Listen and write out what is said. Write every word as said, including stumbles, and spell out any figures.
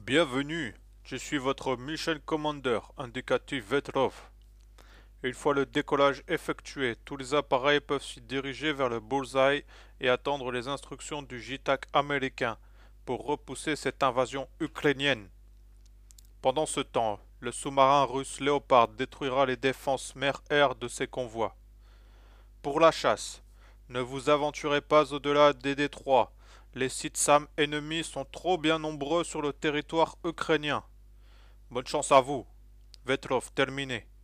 Bienvenue, je suis votre Mission Commander, indicatif Vetrov. Une fois le décollage effectué, tous les appareils peuvent se diriger vers le bullseye et attendre les instructions du J TAC américain pour repousser cette invasion ukrainienne. Pendant ce temps, le sous-marin russe Léopard détruira les défenses mer-air de ses convois. Pour la chasse, ne vous aventurez pas au-delà des détroits. Les sites SAM ennemis sont trop bien nombreux sur le territoire ukrainien. Bonne chance à vous. Vetrov, terminé.